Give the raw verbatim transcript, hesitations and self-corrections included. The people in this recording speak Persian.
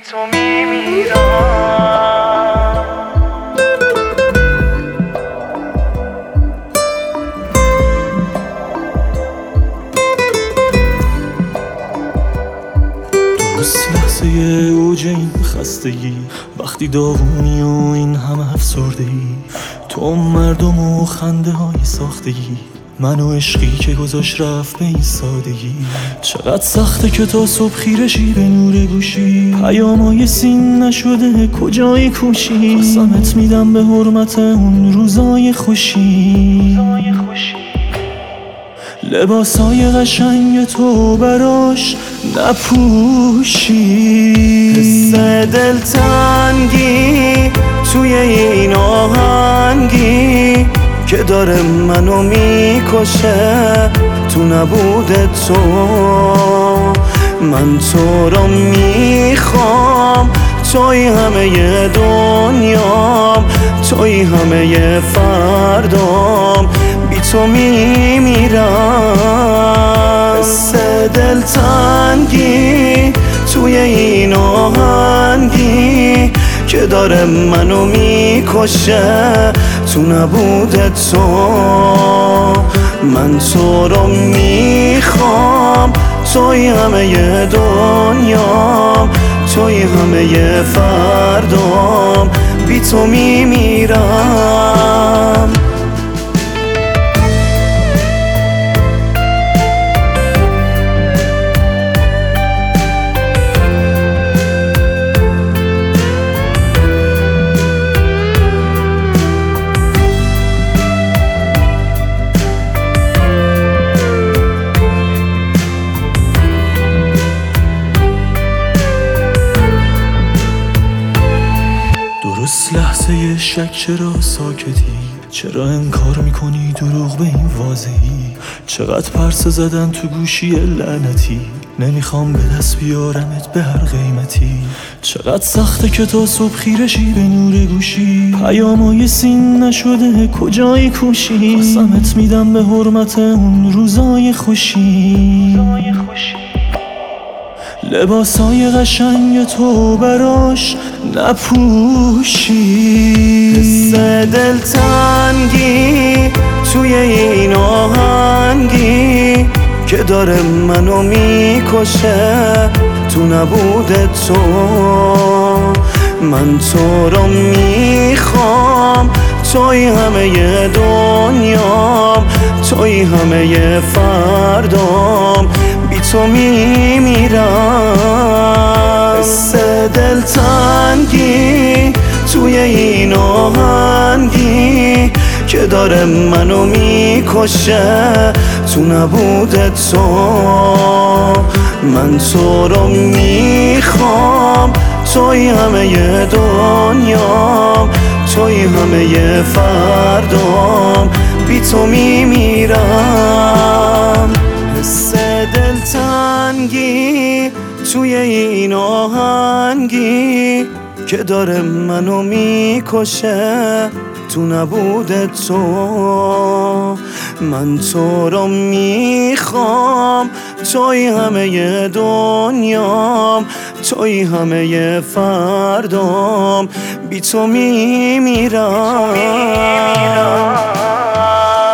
تو میمیرم. درست لحظه اوج این خستگی، وقتی داغونی و این همه افسردگی، تو مردم و خنده های ساختگی، من و عشقی که گذاشت رفت به این سادگی. چقدر سخته که تا صبح خیرشی به نور گوشی، پیامای سین نشده کجای کوشی، قسمت میدم به حرمت اون روزای خوشی. لباسای قشنگ تو براش نپوشی، حس دلتنگی توی این آهنگی که داره منو میکشه، تو نبود تو من تو رو میخوام، توی همه دنیام، توی همه فردام، بی تو میمیرم. حس دلتنگی توی این آهنگی که داره منو میکشه، تو نبود تو من تو رو میخوام، توی همه دنیام، توی همه فردام، بی تو میمیرم. درست لحظه شک چرا ساکتی، چرا انکار میکنی دروغ به این واضحی، چقدر پرسه زدن تو گوشی لعنتی، نمیخوام به دست بیارمت به هر قیمتی. چقدر سخته که تا صبح خیرشی به نور گوشی، پیامای سین نشده کجای کوشی، قسمت میدم به حرمت اون روزای خوشی. لباسای قشنگ تو براش نپوشی، حس دلتنگی توی این آهنگی که داره منو میکشه، تو نبود تو من تو رو میخوام، توی همه دنیام، توی همه فردام، بی تو میمیرم. حس دلتنگی توی این آهنگی که داره منو میکشه، تو نبود تو من تو رو میخوام، توی همه دنیام، توی همه فردام، بی تو میمیرم. حس دلتنگی توی این آهنگی که داره منو میکشه، تو نبود تو من تو رو میخوام، توی همه دنیام، توی همه فردام، بی تو میمیرم.